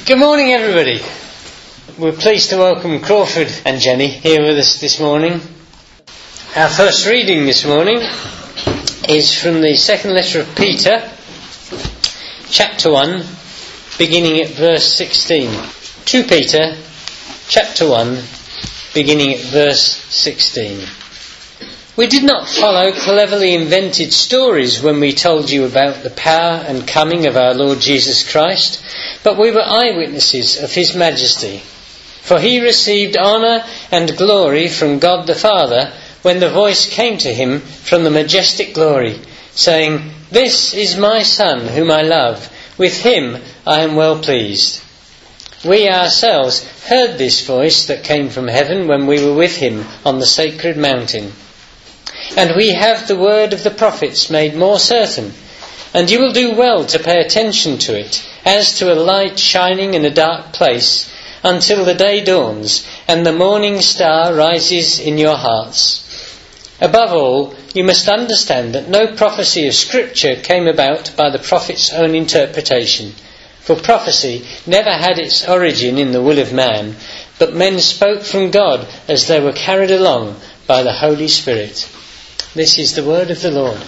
Good morning, everybody. We're pleased to welcome Crawford and Jenny here with us this morning. Our first reading this morning is from the second letter of Peter, chapter 1, beginning at verse 16. 2 Peter, chapter 1, beginning at verse 16. We did not follow cleverly invented stories when we told you about the power and coming of our Lord Jesus Christ, but we were eyewitnesses of his majesty. For he received honour and glory from God the Father when the voice came to him from the majestic glory, saying, "This is my Son whom I love, with him I am well pleased." We ourselves heard this voice that came from heaven when we were with him on the sacred mountain. And we have the word of the prophets made more certain, and you will do well to pay attention to it, as to a light shining in a dark place, until the day dawns and the morning star rises in your hearts. Above all, you must understand that no prophecy of Scripture came about by the prophet's own interpretation. For prophecy never had its origin in the will of man, but men spoke from God as they were carried along by the Holy Spirit. This is the word of the Lord.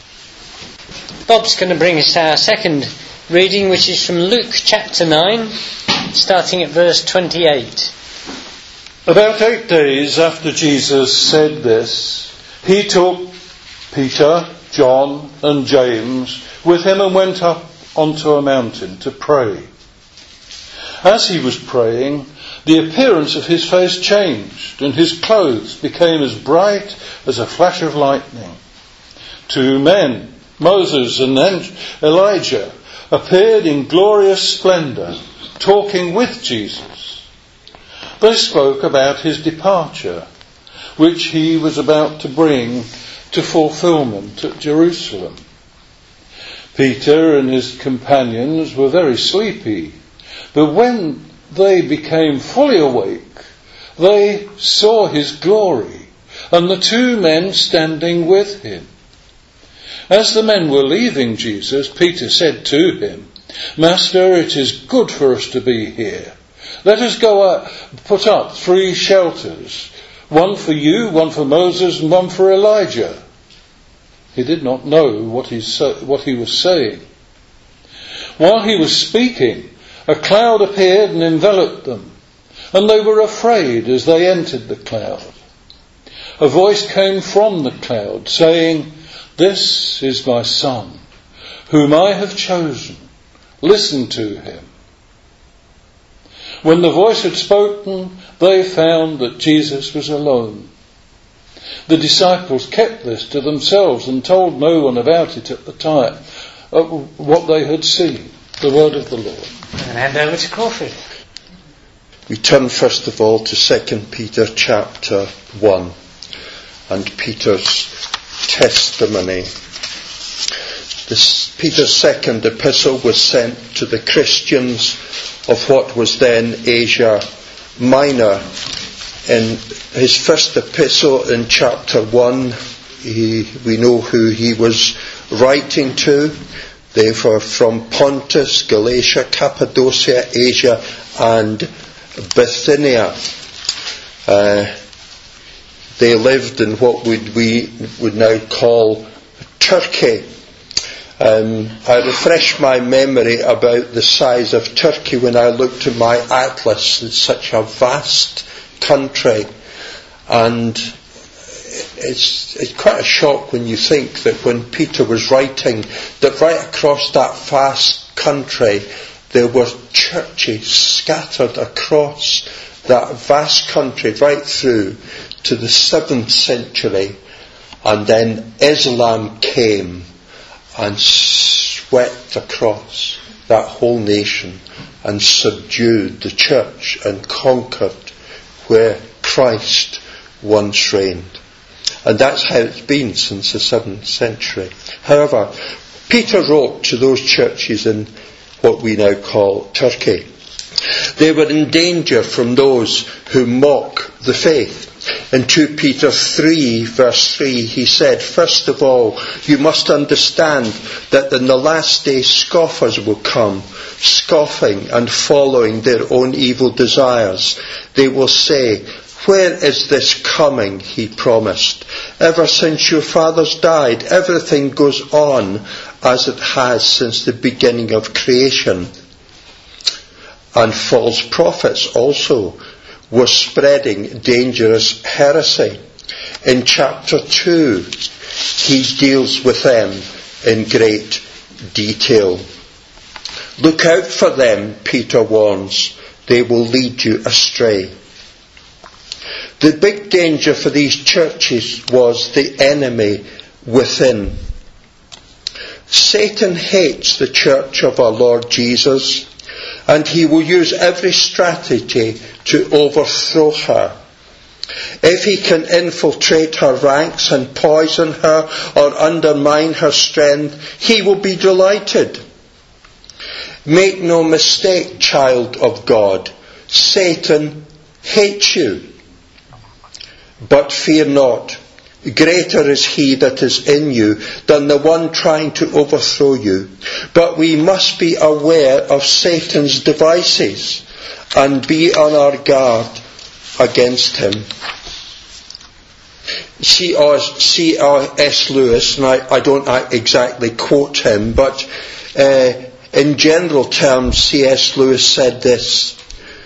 Bob's going to bring us to our second reading, which is from Luke chapter 9, starting at verse 28. About 8 days after Jesus said this, he took Peter, John and James with him and went up onto a mountain to pray. As he was praying, the appearance of his face changed, and his clothes became as bright as a flash of lightning. 2 men, Moses and Elijah, appeared in glorious splendour, talking with Jesus. They spoke about his departure, which he was about to bring to fulfilment at Jerusalem. Peter and his companions were very sleepy, but when they became fully awake, they saw his glory and the 2 men standing with him. As the men were leaving Jesus, Peter said to him, "Master, it is good for us to be here. Let us go out, put up 3 shelters, one for you, one for Moses, and one for Elijah." He did not know what he was saying. While he was speaking, a cloud appeared and enveloped them, and they were afraid as they entered the cloud. A voice came from the cloud saying, "This is my Son, whom I have chosen. Listen to him." When the voice had spoken, they found that Jesus was alone. The disciples kept this to themselves and told no one about it at the time, what they had seen. The word of the Lord. And hand over to Crawford. We turn first of all to 2 Peter chapter 1 and Peter's testimony. Peter's second epistle was sent to the Christians of what was then Asia Minor. In his first epistle in chapter 1, we know who he was writing to. They were from Pontus, Galatia, Cappadocia, Asia and Bithynia. They lived in what we would now call Turkey. I refreshed my memory about the size of Turkey when I looked at my atlas. It's such a vast country, and it's quite a shock when you think that when Peter was writing, that right across that vast country there were churches scattered across that vast country right through to the 7th century, and then Islam came and swept across that whole nation and subdued the church and conquered where Christ once reigned. And that's how it's been since the 7th century. However, Peter wrote to those churches in what we now call Turkey. They were in danger from those who mock the faith. In 2 Peter 3 verse 3 he said, first of all, you must understand that in the last day scoffers will come, scoffing and following their own evil desires. They will say, where is this coming he promised? Ever since your fathers died, everything goes on as it has since the beginning of creation. And false prophets also were spreading dangerous heresy. In chapter 2, he deals with them in great detail. Look out for them, Peter warns. They will lead you astray. The big danger for these churches was the enemy within. Satan hates the church of our Lord Jesus, and he will use every strategy to overthrow her. If he can infiltrate her ranks and poison her or undermine her strength, he will be delighted. Make no mistake, child of God, Satan hates you. But fear not, greater is he that is in you than the one trying to overthrow you. But we must be aware of Satan's devices and be on our guard against him. C.S. Lewis, and I don't exactly quote him, but in general terms, C.S. Lewis said this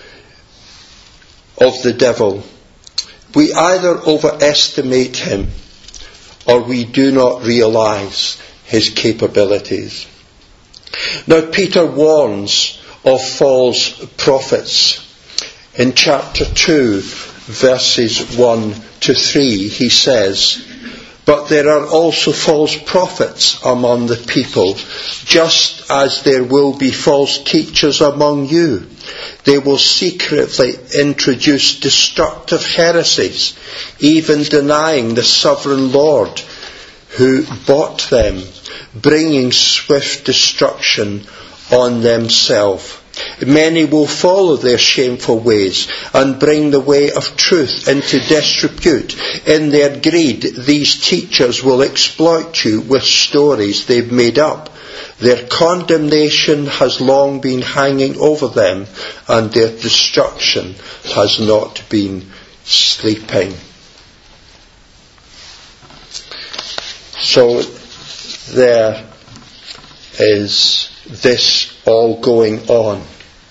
of the devil: we either overestimate him or we do not realize his capabilities. Now, Peter warns of false prophets. In chapter 2, verses 1 to 3, he says, but there are also false prophets among the people, just as there will be false teachers among you. They will secretly introduce destructive heresies, even denying the sovereign Lord who bought them, bringing swift destruction on themselves. Many will follow their shameful ways and bring the way of truth into disrepute. In their greed, these teachers will exploit you with stories they've made up. Their condemnation has long been hanging over them, and their destruction has not been sleeping. So there is this all going on.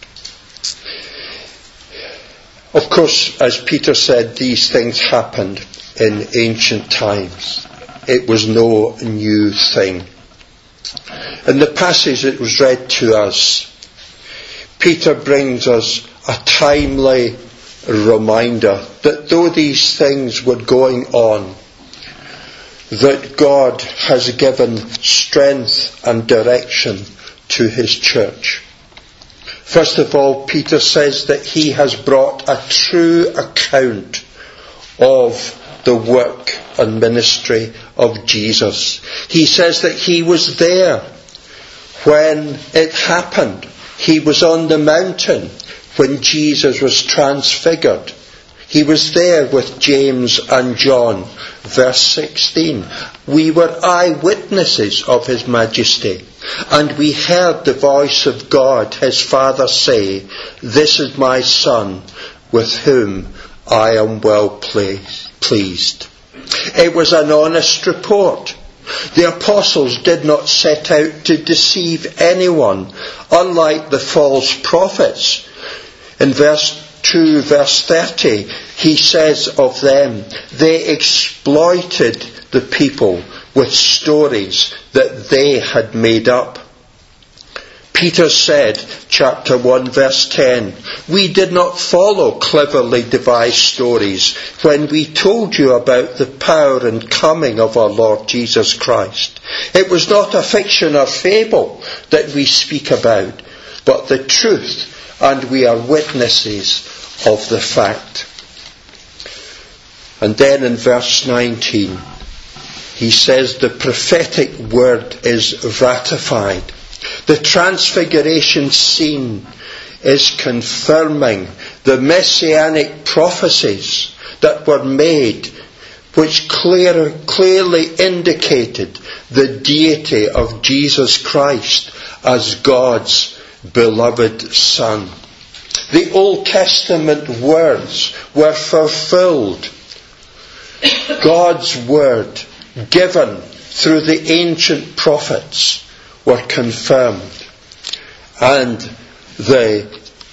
Of course, as Peter said, these things happened in ancient times. It was no new thing. In the passage that was read to us, Peter brings us a timely reminder that though these things were going on, that God has given strength and direction to his church. First of all, Peter says that he has brought a true account of the work and ministry of Jesus. He says that he was there when it happened. He was on the mountain when Jesus was transfigured. He was there with James and John. Verse 16. We were eyewitnesses of his majesty, and we heard the voice of God, his Father, say, this is my Son, with whom I am well pleased. It was an honest report. The apostles did not set out to deceive anyone, unlike the false prophets. In verse 2, verse 30, he says of them, they exploited the people with stories that they had made up. Peter said, chapter 1, verse 10, we did not follow cleverly devised stories when we told you about the power and coming of our Lord Jesus Christ. It was not a fiction or fable that we speak about, but the truth, and we are witnesses of the fact. And then in verse 19, he says the prophetic word is ratified. The transfiguration scene is confirming the messianic prophecies that were made, which clearly indicated the deity of Jesus Christ as God's beloved Son. The Old Testament words were fulfilled. God's word, given through the ancient prophets, were confirmed. And the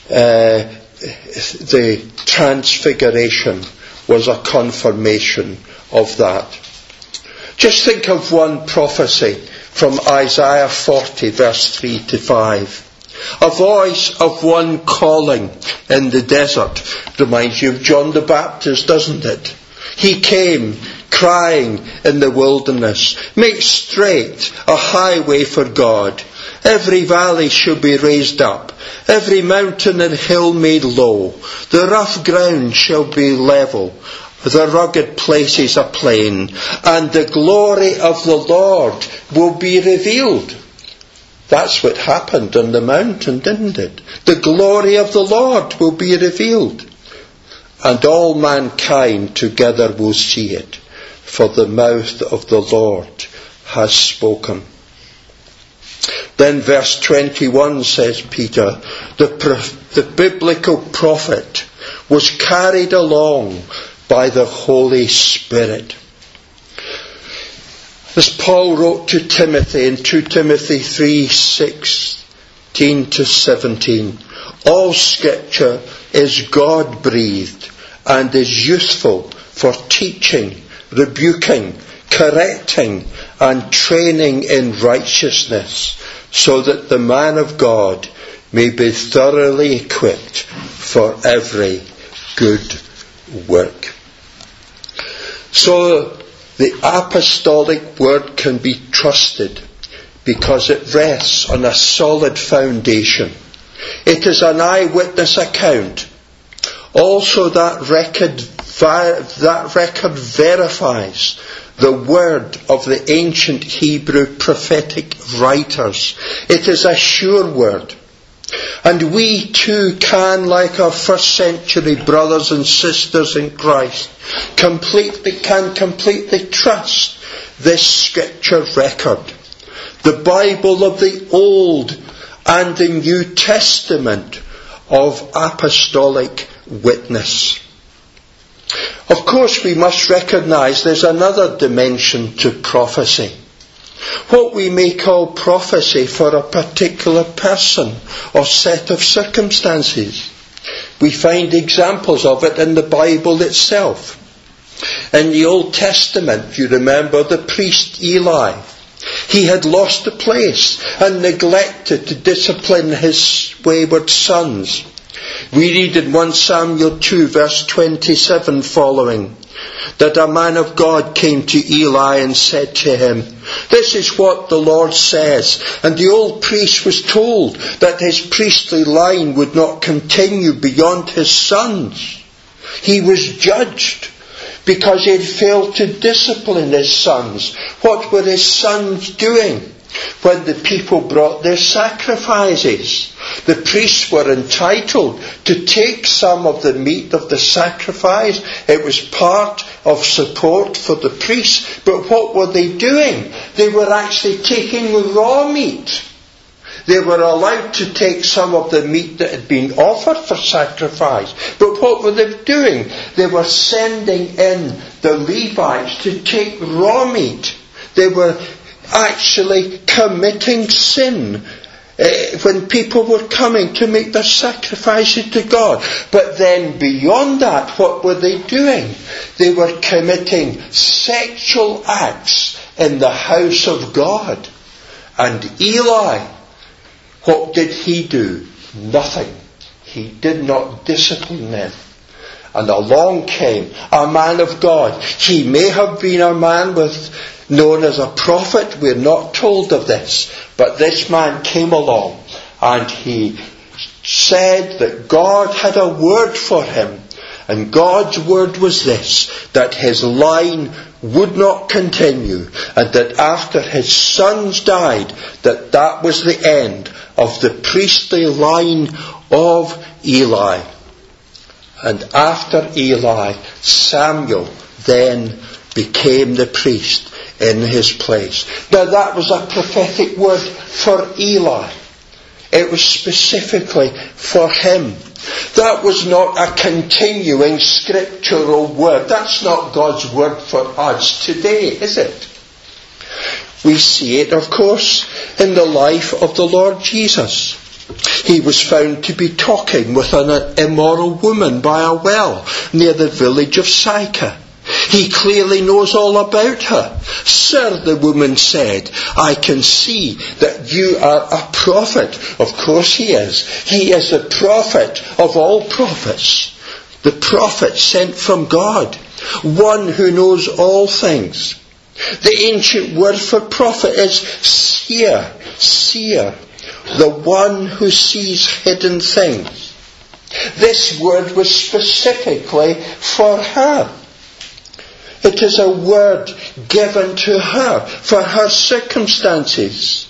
transfiguration was a confirmation of that. Just think of one prophecy from Isaiah 40 verse 3 to 5. A voice of one calling in the desert. Reminds you of John the Baptist, doesn't it? He came crying in the wilderness, make straight a highway for God. Every valley shall be raised up, every mountain and hill made low. The rough ground shall be level, the rugged places a plain, and the glory of the Lord will be revealed. That's what happened on the mountain, didn't it? The glory of the Lord will be revealed, and all mankind together will see it, for the mouth of the Lord has spoken. Then verse 21 says Peter, the biblical prophet was carried along by the Holy Spirit. As Paul wrote to Timothy in 2 Timothy 3:16 to 17, all Scripture is God-breathed and is useful for teaching, rebuking, correcting and training in righteousness, so that the man of God may be thoroughly equipped for every good work. So the apostolic word can be trusted because it rests on a solid foundation. It is an eyewitness account. Also that record verifies the word of the ancient Hebrew prophetic writers. It is a sure word. And we too can, like our first century brothers and sisters in Christ, completely trust this scripture record. The Bible of the Old and the New Testament of apostolic witness. Of course, we must recognise there's another dimension to prophecy. What we may call prophecy for a particular person or set of circumstances. We find examples of it in the Bible itself. In the Old Testament, you remember the priest Eli. He had lost a place and neglected to discipline his wayward sons. We read in 1 Samuel 2 verse 27 following, that a man of God came to Eli and said to him, "This is what the Lord says." And the old priest was told that his priestly line would not continue beyond his sons. He was judged because he had failed to discipline his sons. What were his sons doing? When the people brought their sacrifices, the priests were entitled to take some of the meat of the sacrifice. It was part of support for the priests. But what were they doing? They were actually taking raw meat. They were allowed to take some of the meat that had been offered for sacrifice. But what were they doing? They were sending in the Levites to take raw meat. They were actually committing sin when people were coming to make their sacrifices to God. But then beyond that, what were they doing? They were committing sexual acts in the house of God. And Eli, what did he do? Nothing. He did not discipline them. And along came a man of God. He may have been a man known as a prophet. We're not told of this. But this man came along and he said that God had a word for him And God's word was this, that his line would not continue, and that after his sons died, that was the end of the priestly line of Eli. And after Eli, Samuel then became the priest in his place. Now that was a prophetic word for Eli. It was specifically for him. That was not a continuing scriptural word. That's not God's word for us today, is it? We see it, of course, in the life of the Lord Jesus. He was found to be talking with an immoral woman by a well near the village of Sychar. He clearly knows all about her. Sir, the woman said, I can see that you are a prophet. Of course he is. He is the prophet of all prophets. The prophet sent from God. One who knows all things. The ancient word for prophet is seer. Seer. The one who sees hidden things. This word was specifically for her. It is a word given to her for her circumstances.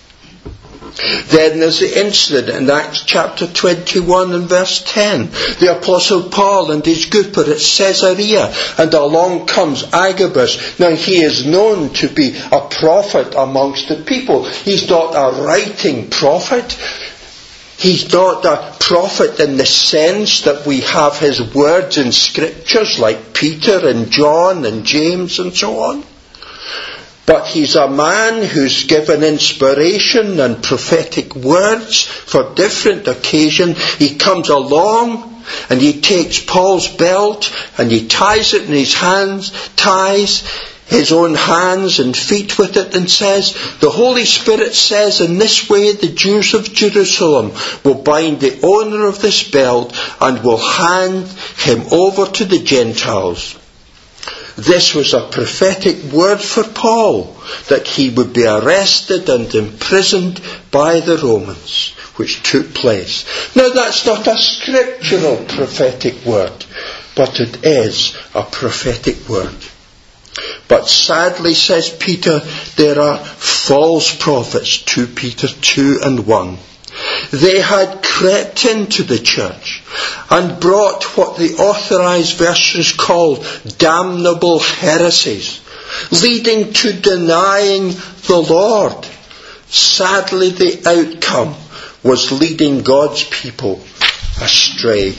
Then there's the incident in Acts chapter 21 and verse 10. The Apostle Paul and his group are at Caesarea, and along comes Agabus. Now he is known to be a prophet amongst the people. He's not a writing prophet. He's not a prophet in the sense that we have his words in scriptures like Peter and John and James and so on. But he's a man who's given inspiration and prophetic words for different occasions. He comes along and he takes Paul's belt and he ties it in his hands, ties his own hands and feet with it, and says, the Holy Spirit says, in this way the Jews of Jerusalem will bind the owner of this belt and will hand him over to the Gentiles. This was a prophetic word for Paul, that he would be arrested and imprisoned by the Romans, which took place. Now that's not a scriptural prophetic word, but it is a prophetic word. But sadly, says Peter, there are false prophets, 2 Peter 2 and 1. They had crept into the church and brought what the authorized versions called damnable heresies, leading to denying the Lord. Sadly, the outcome was leading God's people astray.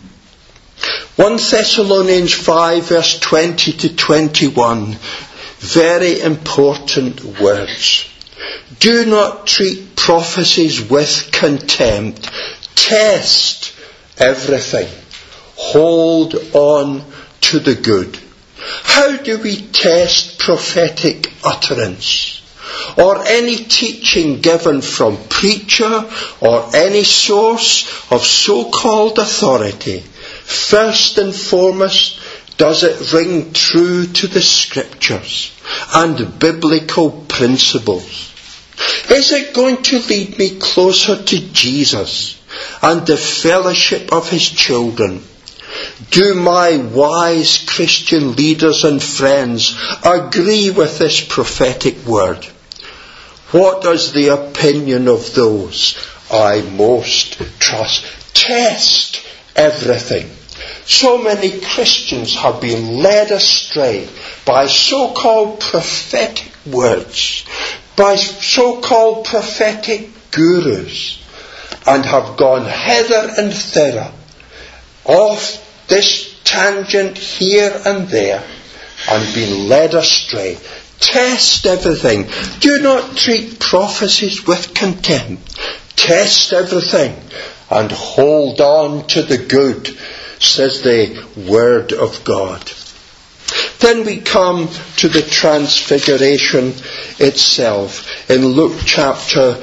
1 Thessalonians 5 verse 20 to 21. Very important words. Do not treat prophecies with contempt. Test everything. Hold on to the good. How do we test prophetic utterance? Or any teaching given from preacher or any source of so-called authority? First and foremost, does it ring true to the scriptures and biblical principles? Is it going to lead me closer to Jesus and the fellowship of his children? Do my wise Christian leaders and friends agree with this prophetic word? What is the opinion of those I most trust? Test everything. So many Christians have been led astray by so-called prophetic words, by so-called prophetic gurus, and have gone hither and thither, off this tangent here and there, and been led astray. Test everything. Do not treat prophecies with contempt. Test everything and hold on to the good, says the Word of God. Then we come to the transfiguration itself in Luke chapter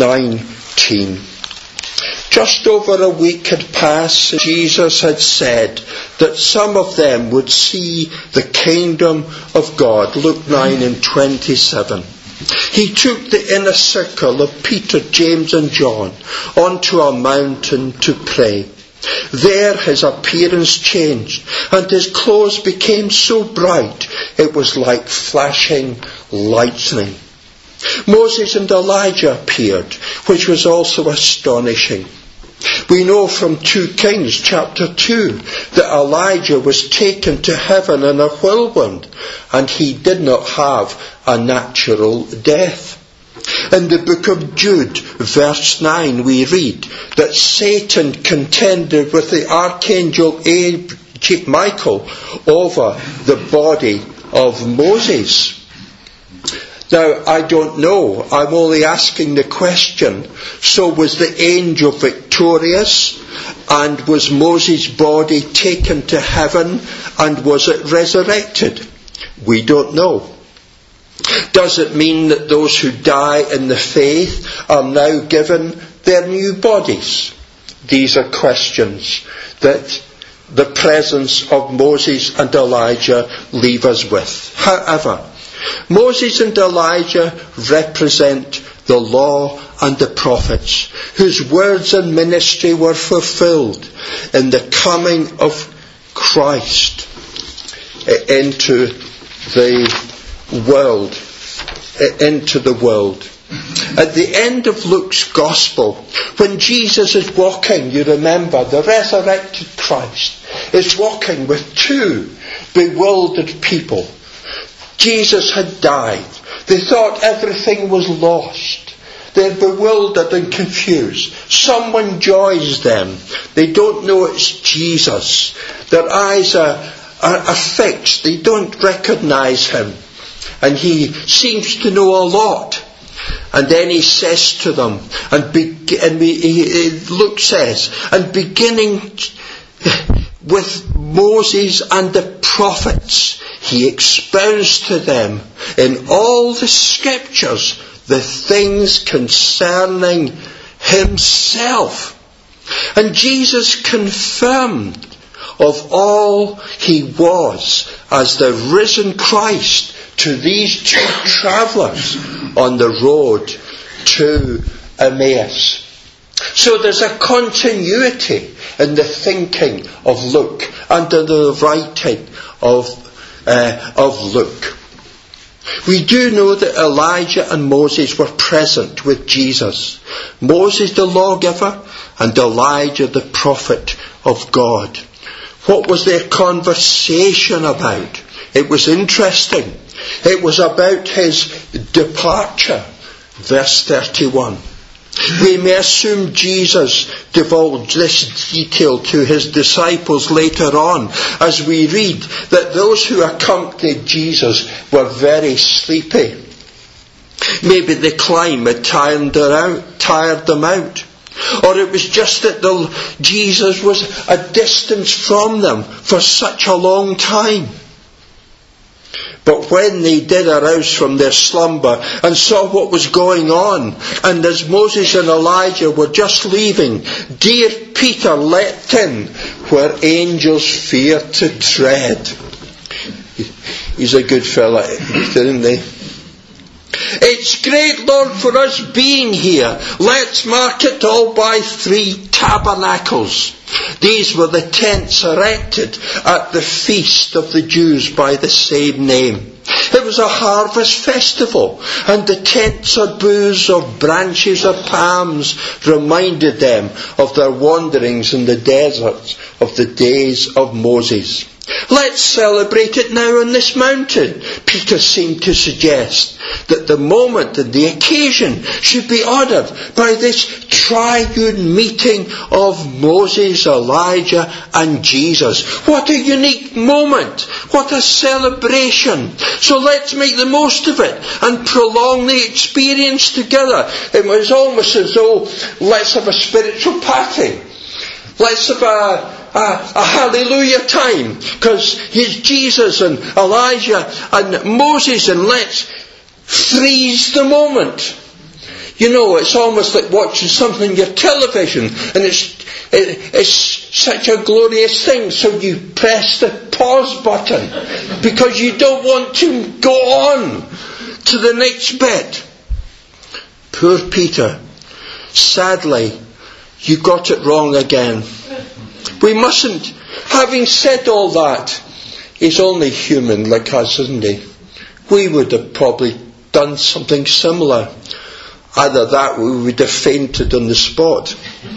19. Just over a week had passed. Jesus had said that some of them would see the kingdom of God. Luke 9 and 27. He took the inner circle of Peter, James and John onto a mountain to pray. There his appearance changed, and his clothes became so bright it was like flashing lightning. Moses and Elijah appeared, which was also astonishing. We know from 2 Kings chapter 2 that Elijah was taken to heaven in a whirlwind, and he did not have a natural death. In the book of Jude, verse 9, we read that Satan contended with the archangel Michael over the body of Moses. Now, I don't know. I'm only asking the question. So was the angel victorious? And was Moses' body taken to heaven? And was it resurrected? We don't know. Does it mean that those who die in the faith are now given their new bodies? These are questions that the presence of Moses and Elijah leave us with. However, Moses and Elijah represent the law and the prophets, whose words and ministry were fulfilled in the coming of Christ into the world. At the end of Luke's Gospel, when Jesus is walking, you remember, the resurrected Christ is walking with 2 bewildered people. Jesus had died. They thought everything was lost. They're bewildered and confused. Someone joins them. They don't know it's Jesus. Their eyes are fixed. They don't recognize him. And he seems to know a lot. And then he says to them, Luke says, and beginning with Moses and the prophets, he expounds to them in all the scriptures the things concerning himself. And Jesus confirmed of all he was as the risen Christ to these 2 travellers on the road to Emmaus. So there's a continuity in the thinking of Luke and in the writing of Luke. We do know that Elijah and Moses were present with Jesus. Moses the lawgiver and Elijah the prophet of God. What was their conversation about? It was interesting. It was about his departure. Verse 31. We may assume Jesus divulged this detail to his disciples later on, as we read that those who accompanied Jesus were very sleepy. Maybe the climb had tired them out. Or it was just that Jesus was a distance from them for such a long time. But when they did arouse from their slumber and saw what was going on, and as Moses and Elijah were just leaving, dear Peter leapt in where angels fear to tread. He's a good fella, isn't he? It's great, Lord, for us being here. Let's mark it all by 3 tabernacles. These were the tents erected at the feast of the Jews by the same name. It was a harvest festival, and the tents or boughs of branches of palms reminded them of their wanderings in the deserts of the days of Moses. Let's celebrate it now on this mountain. Peter seemed to suggest that the moment and the occasion should be honoured by this triune meeting of Moses, Elijah and Jesus. What a unique moment. What a celebration. So let's make the most of it and prolong the experience together. It was almost as though, let's have a spiritual party. Let's have a hallelujah time, because he's Jesus and Elijah and Moses, and let's freeze the moment. You know, it's almost like watching something on your television, and it's such a glorious thing, so you press the pause button because you don't want to go on to the next bit. Poor Peter. Sadly, you got it wrong again. We mustn't. Having said all that, he's only human like us, isn't he? We would have probably done something similar. Either that or we would have fainted on the spot.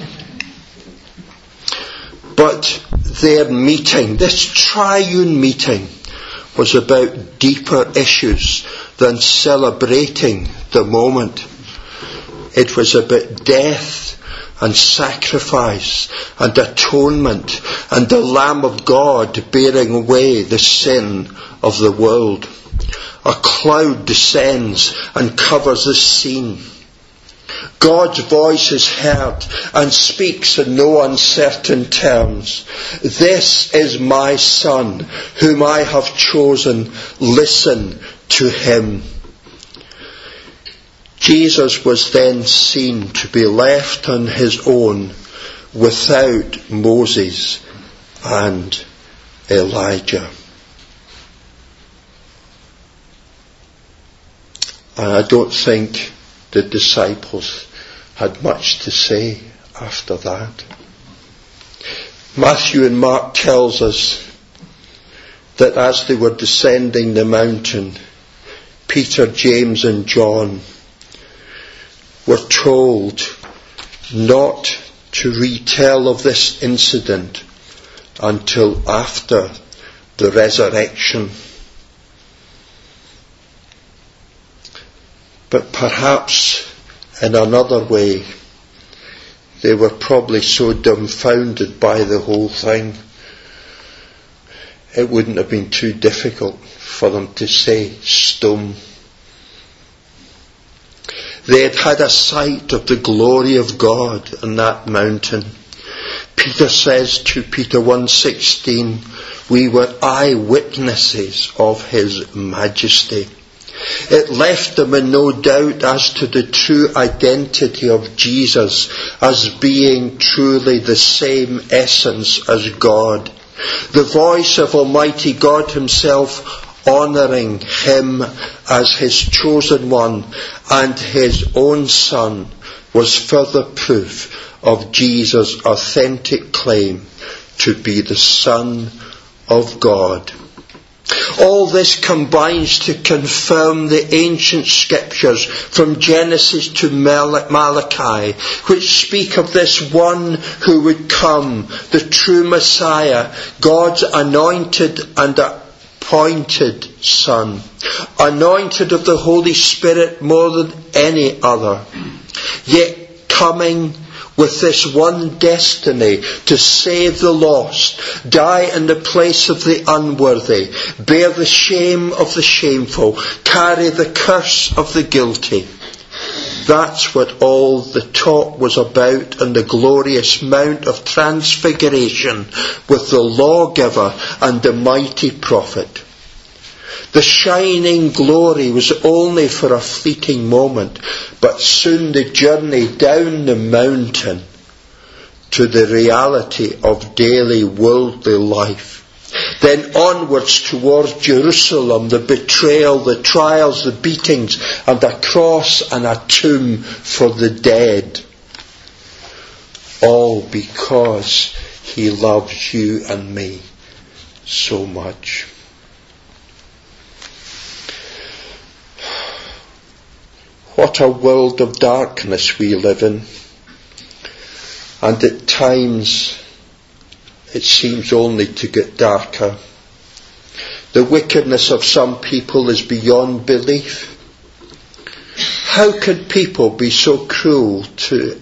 But their meeting, this triune meeting, was about deeper issues than celebrating the moment. It was about death and sacrifice and atonement and the Lamb of God bearing away the sin of the world. A cloud descends and covers the scene. God's voice is heard and speaks in no uncertain terms. This is my Son, whom I have chosen. Listen to him. Jesus was then seen to be left on his own without Moses and Elijah. And I don't think the disciples had much to say after that. Matthew and Mark tells us that as they were descending the mountain, Peter, James and John were told not to retell of this incident until after the resurrection. But perhaps in another way, they were probably so dumbfounded by the whole thing, it wouldn't have been too difficult for them to say stone. They had had a sight of the glory of God on that mountain. Peter says to Peter 1:16, we were eyewitnesses of his majesty. It left them in no doubt as to the true identity of Jesus as being truly the same essence as God. The voice of Almighty God himself honouring him as his chosen one and his own Son was further proof of Jesus' authentic claim to be the Son of God. All this combines to confirm the ancient scriptures from Genesis to Malachi, which speak of this one who would come, the true Messiah, God's anointed and appointed Son, anointed of the Holy Spirit more than any other, yet coming with this one destiny to save the lost, die in the place of the unworthy, bear the shame of the shameful, carry the curse of the guilty. That's what all the talk was about on the glorious Mount of Transfiguration with the lawgiver and the mighty prophet. The shining glory was only for a fleeting moment, but soon the journey down the mountain to the reality of daily worldly life. Then onwards towards Jerusalem, the betrayal, the trials, the beatings, and a cross and a tomb for the dead. All because he loves you and me so much. What a world of darkness we live in. And at times it seems only to get darker. The wickedness of some people is beyond belief. How could people be so cruel to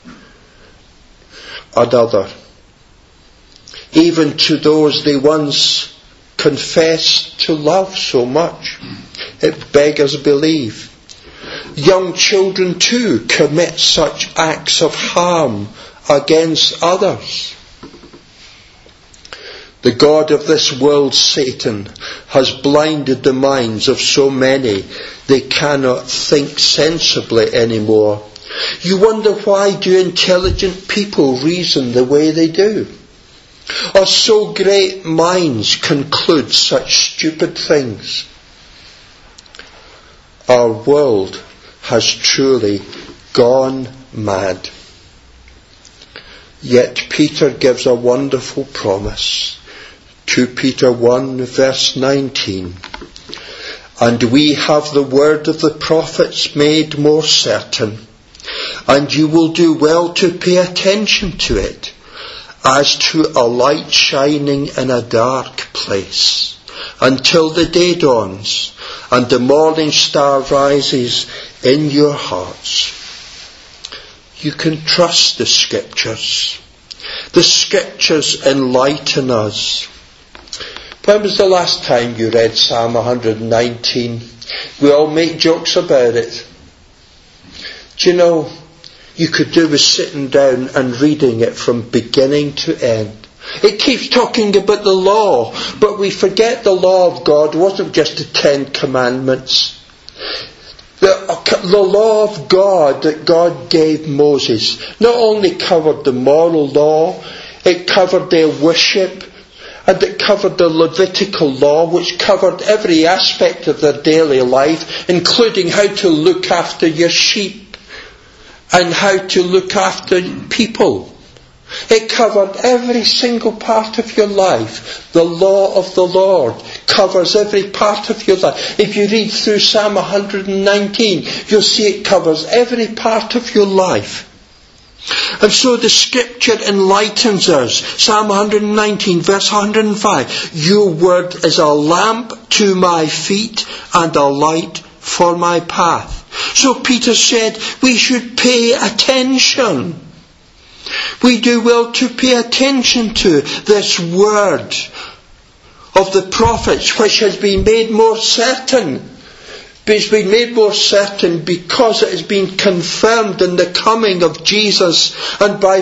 another, even to those they once confessed to love so much? It beggars belief. Young children too commit such acts of harm against others. The God of this world, Satan, has blinded the minds of so many they cannot think sensibly anymore. You wonder, why do intelligent people reason the way they do? Or so great minds conclude such stupid things? Our world has truly gone mad. Yet Peter gives a wonderful promise. 2 Peter 1 verse 19. And we have the word of the prophets made more certain, and you will do well to pay attention to it, as to a light shining in a dark place, until the day dawns, and the morning star rises in your hearts. You can trust the Scriptures. The Scriptures enlighten us. When was the last time you read Psalm 119? We all make jokes about it. Do you know, you could do with sitting down and reading it from beginning to end. It keeps talking about the law, but we forget the law of God wasn't just the 10 Commandments. The law of God that God gave Moses not only covered the moral law, it covered their worship, and it covered the Levitical law, which covered every aspect of their daily life, including how to look after your sheep and how to look after people. It covered every single part of your life. The law of the Lord covers every part of your life. If you read through Psalm 119, you'll see it covers every part of your life. And so the Scripture enlightens us. Psalm 119 verse 105. Your word is a lamp to my feet and a light for my path. So Peter said we should pay attention. We do well to pay attention to this word of the prophets, which has been made more certain. It's been made more certain because it has been confirmed in the coming of Jesus, and by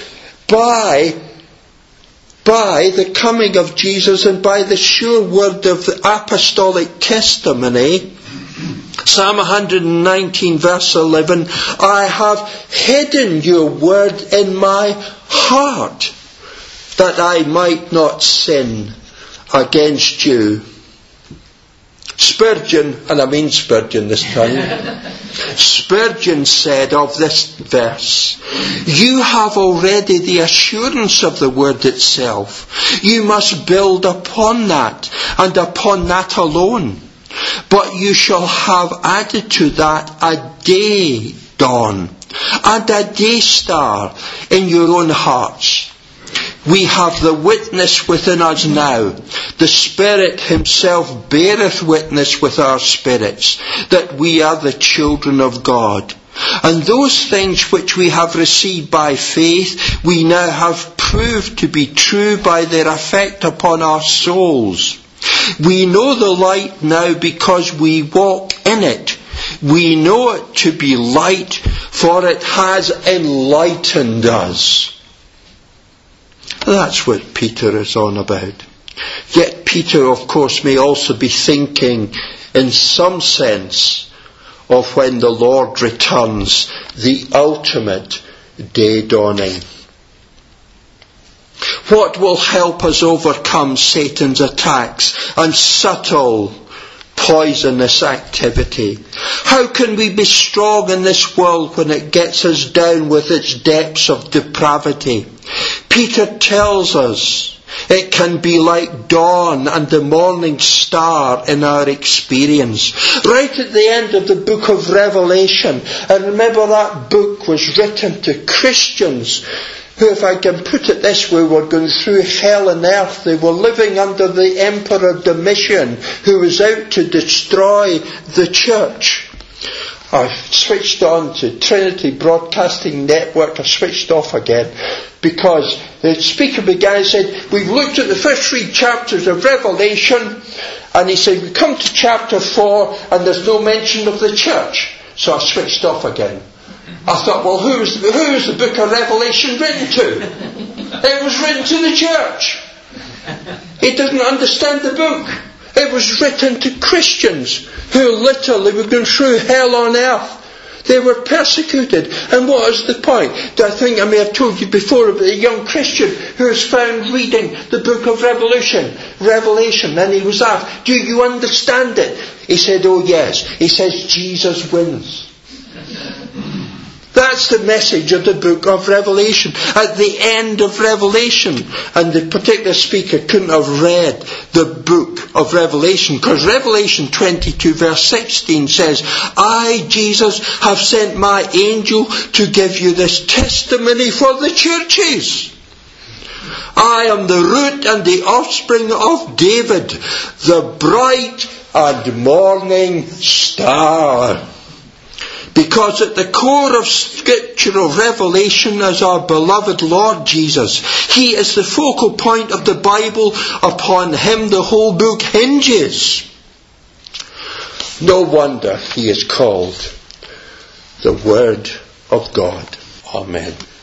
the coming of Jesus and by the sure word of the apostolic testimony. Psalm 119 verse 11, I have hidden your word in my heart, that I might not sin against you. Spurgeon, and I mean Spurgeon this time, Spurgeon said of this verse, you have already the assurance of the word itself. You must build upon that, and upon that alone. But you shall have added to that a day dawn and a day star in your own hearts. We have the witness within us now. The Spirit himself beareth witness with our spirits that we are the children of God. And those things which we have received by faith, we now have proved to be true by their effect upon our souls. We know the light now because we walk in it. We know it to be light, for it has enlightened us. That's what Peter is on about. Yet Peter, of course, may also be thinking in some sense of when the Lord returns, the ultimate day dawning. What will help us overcome Satan's attacks and subtle, poisonous activity? How can we be strong in this world when it gets us down with its depths of depravity? Peter tells us it can be like dawn and the morning star in our experience. Right at the end of the book of Revelation, and remember that book was written to Christians who, if I can put it this way, were going through hell and earth. They were living under the Emperor Domitian, who was out to destroy the church. I switched on to Trinity Broadcasting Network. I switched off again because the speaker began and said, we've looked at the first 3 chapters of Revelation, and he said, we come to chapter 4 and there's no mention of the church. So I switched off again. I thought, well, who is the book of Revelation written to? It was written to the church. He doesn't understand the book. It was written to Christians who literally were going through hell on earth. They were persecuted. And what is the point? I think I may have told you before about a young Christian who was found reading the book of Revelation. And he was asked, do you understand it? He said, oh yes. He says, Jesus wins. That's the message of the book of Revelation. At the end of Revelation, and the particular speaker couldn't have read the book of Revelation, because Revelation 22 verse 16 says, I, Jesus, have sent my angel to give you this testimony for the churches. I am the root and the offspring of David, the bright and morning star. Because at the core of Scripture of Revelation is our beloved Lord Jesus. He is the focal point of the Bible. Upon him the whole book hinges. No wonder he is called the Word of God. Amen.